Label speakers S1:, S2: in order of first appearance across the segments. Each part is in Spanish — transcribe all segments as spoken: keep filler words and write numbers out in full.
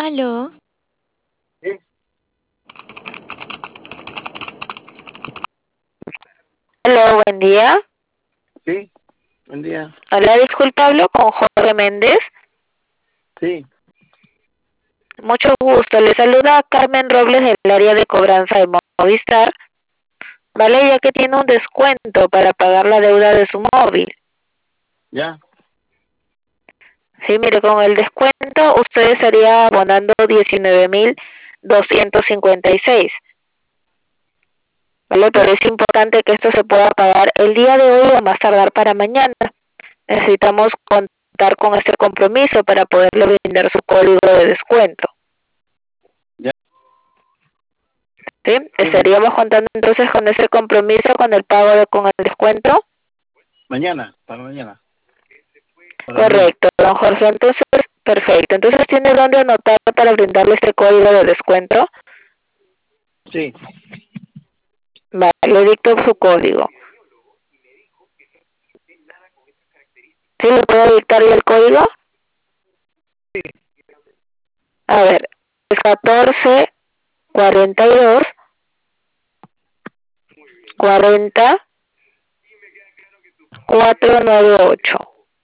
S1: Aló.
S2: Sí.
S3: Hola, buen día.
S2: Sí, buen día.
S3: Hola, disculpa, hablo con Jorge Méndez.
S2: Sí,
S3: Mucho gusto. Le saluda Carmen Robles del área de cobranza de Movistar. Vale, ya que tiene un descuento para pagar la deuda de su móvil.
S2: ya,
S3: Sí, mire, con el descuento usted estaría abonando diecinueve mil doscientos cincuenta y seis. Vale, pero
S2: ya.
S3: es importante que esto se pueda pagar el día de hoy o más tardar para mañana. Necesitamos contar con este compromiso para poderle brindar su código de descuento.
S2: Ya.
S3: ¿Sí? Estaríamos contando entonces con ese compromiso, con el pago de, con el descuento.
S2: Mañana, para mañana. Para
S3: Correcto, don Jorge. Entonces, perfecto. Entonces, ¿tiene dónde anotar para brindarle este código de descuento?
S2: Sí.
S3: Vale, le dicto su código. ¿Sí le puedo dictar el código?
S2: Sí.
S3: A ver, es catorce cuarenta y dos cuarenta cuatrocientos noventa y ocho.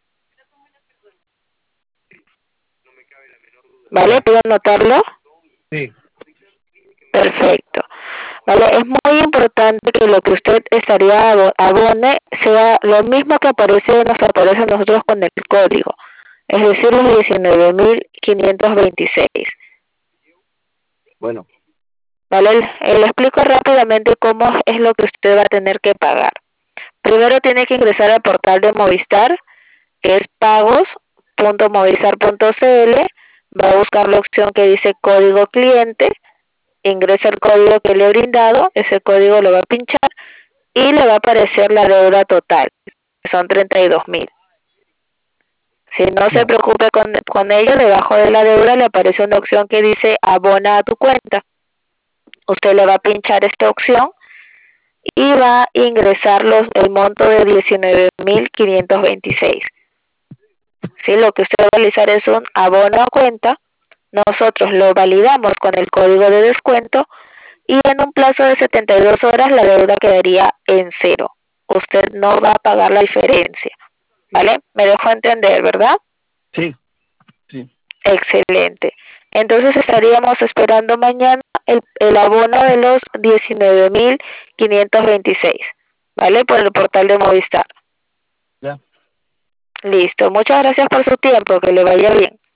S3: ¿Vale? ¿Puedo anotarlo?
S2: Sí.
S3: Perfecto. Vale, es muy importante que lo que usted estaría abone sea lo mismo que aparece, nos aparece a nosotros con el código, es decir, los diecinueve mil quinientos veintiséis.
S2: Bueno.
S3: Vale, le, le explico rápidamente cómo es lo que usted va a tener que pagar. Primero tiene que ingresar al portal de Movistar, que es pagos punto movistar punto cl, va a buscar la opción que dice código cliente, ingresa el código que le he brindado, ese código lo va a pinchar y le va a aparecer la deuda total, que son treinta y dos mil. Si no se
S2: Ya.
S3: preocupe con, con ello, debajo de la deuda le aparece una opción que dice abona a tu cuenta. Usted le va a pinchar esta opción y va a ingresar los, el monto de diecinueve mil quinientos veintiséis. Si lo que usted va a realizar es un abono a cuenta, nosotros lo validamos con el código de descuento y en un plazo de setenta y dos horas la deuda quedaría en cero. Usted no va a pagar la diferencia. ¿Vale? Me dejó entender, ¿verdad?
S2: Sí. Sí.
S3: Excelente. Entonces estaríamos esperando mañana el, el abono de los diecinueve mil quinientos veintiséis. ¿Vale? Por el portal de Movistar.
S2: Ya.
S3: Listo. Muchas gracias por su tiempo. Que le vaya bien.